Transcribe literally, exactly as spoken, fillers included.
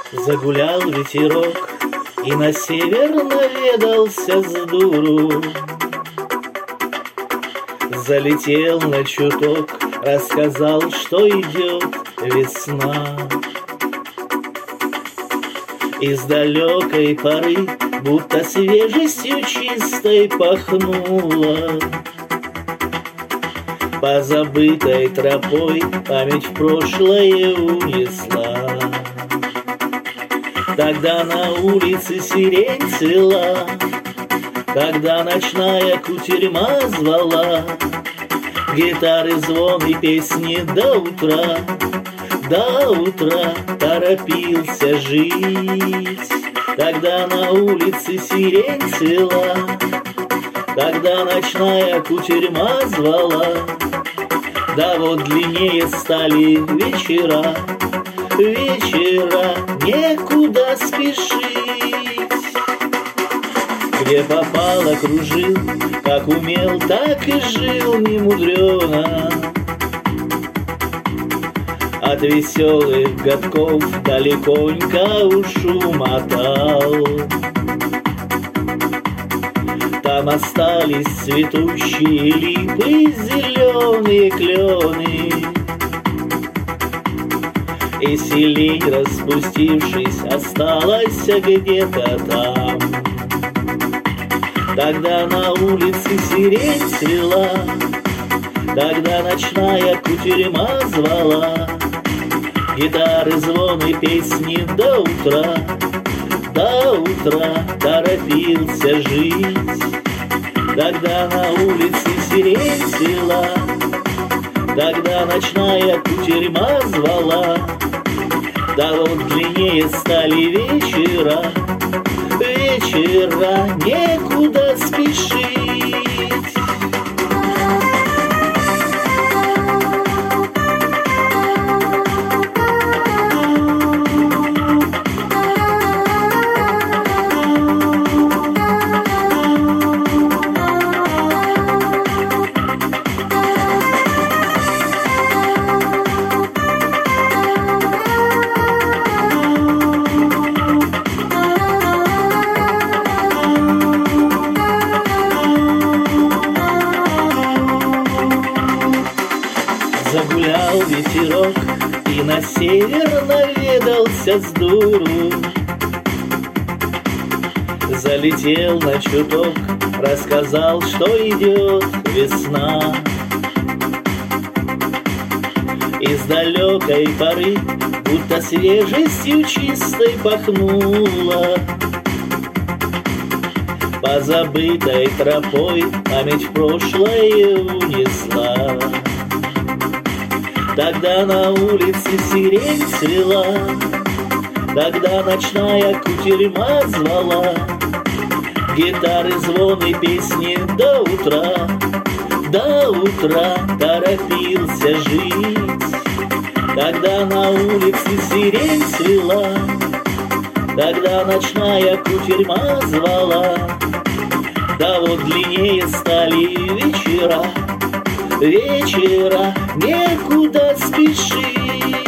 Загулял ветерок и на север наведался с дуру. Залетел на чуток, рассказал, что идет весна. Из далекой поры будто свежестью чистой пахнуло. По забытой тропой память в прошлое унесла. Тогда на улице сирень цвела, когда ночная кутерьма звала. Гитары, звон и песни до утра, до утра торопился жить. Тогда на улице сирень цвела, когда ночная кутерьма звала. Да вот длиннее стали вечера, вечера, некуда спешить. Где попало, кружил, как умел, так и жил немудрено. От веселых годков далеконько уж умотал. Там остались цветущие липы, зеленые клены. И селень, распустившись, осталась где-то там. Тогда на улице сирень цвела, тогда ночная кутерьма звала. Гитары, звон и песни до утра, до утра торопился жить. Тогда на улице сирень цвела, тогда ночная кутерьма звала. Да вот длиннее стали вечера, вечера, некуда спешить. Загулял ветерок и на север наведался с дуру. Залетел на чуток, рассказал, что идет весна. Из далекой поры будто свежестью чистой пахнуло. По забытой тропой память в прошлое унесла. Тогда на улице сирень цвела, тогда ночная кутерьма звала. Гитары, звон и песни до утра, до утра торопился жить. Тогда на улице сирень цвела, тогда ночная кутерьма звала. Да вот длиннее стали вечера, вечера, некуда спешить.